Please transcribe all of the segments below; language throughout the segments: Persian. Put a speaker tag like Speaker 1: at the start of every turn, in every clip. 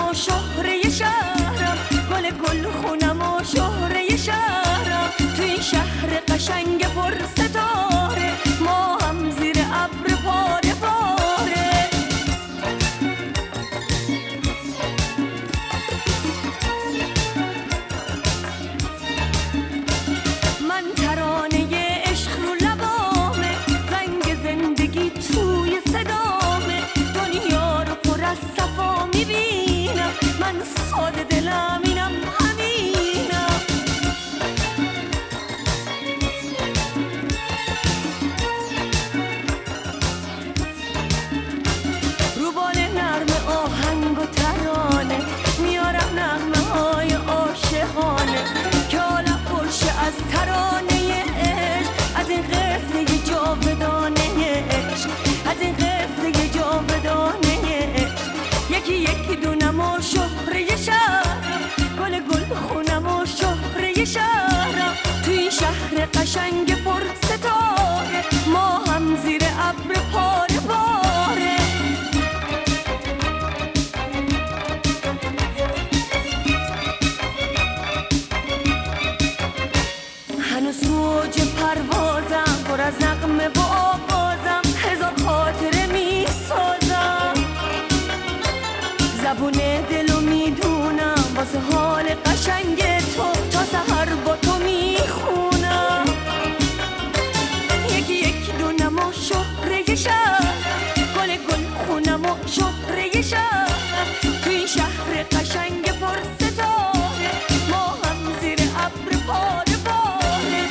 Speaker 1: و شهره شهرم، گل خونم و شهره شهرم. تو این شهر قشنگ پر ستاره ما هم زیر ابر پاره پاره. من ترانه عشق رو لبامه، رنگ زندگی توی صدامه. دنیا رو پر از صفا میبینم، من ساده دلم اینم همینم. رو بال نرم آهنگ و ترانه میارم نغمه های عاشقانه که حالا پرشه از ترانه عشق، از این قصه جاودانه عشق، از این قصه جاودانه عشق. یکی یکی دونم و شهره شهرم، گل خونم و شهره شهرم. تو این شهر قشنگ پر ستاره ما هم زیر ابر پاره پاره. هنوز موج پروازم، پر از نغمه و آوازم، هزار خاطره می سازم. زبون دلو میدونم واسه حال قشنگ تو، تا سحر با تو میخونم. یکی یکی دونم و شهره شهرم، گل خونم و شهره شهرم. تو این شهر قشنگ پر ستاره ما هم زیر ابر پاره پاره.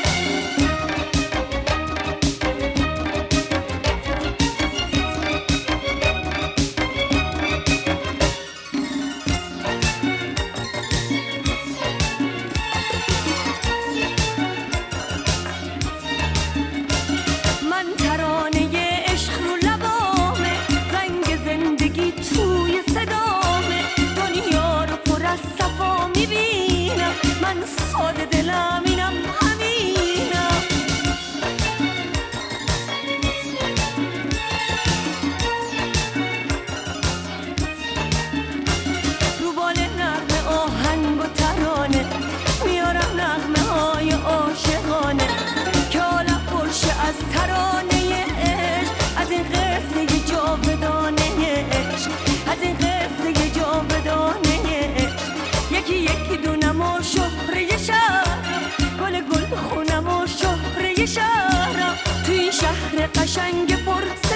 Speaker 1: من ترانه عشق رو لبامه، رنگ زندگی توی صدامه. دنیا رو پر از صفا میبینم، من ساده دلم اینم همینم. رو بال نغمه آهنگ و ترانه میارم نغمه های عاشقانه که حالا پرشه از ترانه عشق، از این قصه جاودانه عشق، از این قصه جاودانه عشق. یکی یکی دونم و شهره شهرم، گل خونم و شهره شهرم. تو این شهر قشنگ پر